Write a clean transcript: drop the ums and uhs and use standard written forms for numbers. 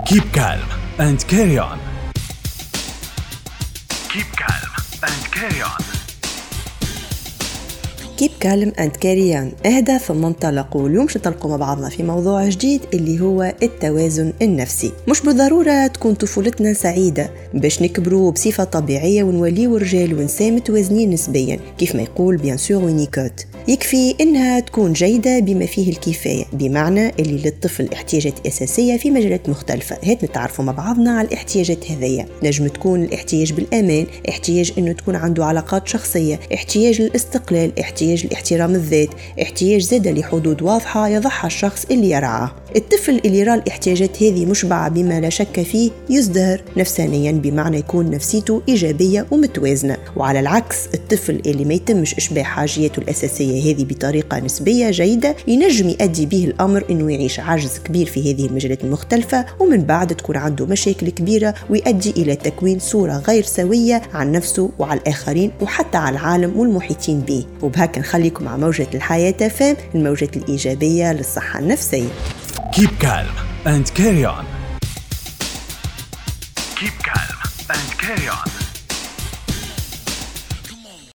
Keep calm and carry on. Keep calm and carry on. Keep calm and carry on. اهدى ثم انطلق. واليوم نطلقوا مع بعضنا في موضوع جديد اللي هو التوازن النفسي. مش بالضرورة تكون طفولتنا سعيدة باش نكبروا بصفة طبيعية ونوليوا رجال ونساء متوازنين نسبيا كيف ما يقول بيان سور وينيكوت. يكفي إنها تكون جيدة بما فيه الكفاية، بمعنى اللي للطفل احتياجات أساسية في مجالات مختلفة. هات نتعرفوا مع بعضنا على الاحتياجات هذية. نجم تكون الاحتياج بالأمان، احتياج إنه تكون عنده علاقات شخصية، احتياج للاستقلال، احتياج لاحترام الذات، احتياج زادة لحدود واضحة يضعها الشخص اللي يرعاه. الطفل اللي يرى الاحتياجات هذه مشبعة بما لا شك فيه يزدهر نفسانيا، بمعنى يكون نفسيته إيجابية ومتوازنة. وعلى العكس الطفل اللي ما يتمش إشباع حاجياته الأساسية هذه بطريقة نسبية جيدة ينجم يؤدي به الأمر إنه يعيش عجز كبير في هذه المجالات المختلفة، ومن بعد تكون عنده مشاكل كبيرة ويؤدي إلى تكوين صورة غير سوية عن نفسه وعلى الآخرين وحتى على العالم والمحيطين به. وبهكا نخليكم مع موجة الحياة فام، الموجة الإيجابية للصحة النفسية. Keep calm and carry on. Keep calm and carry on.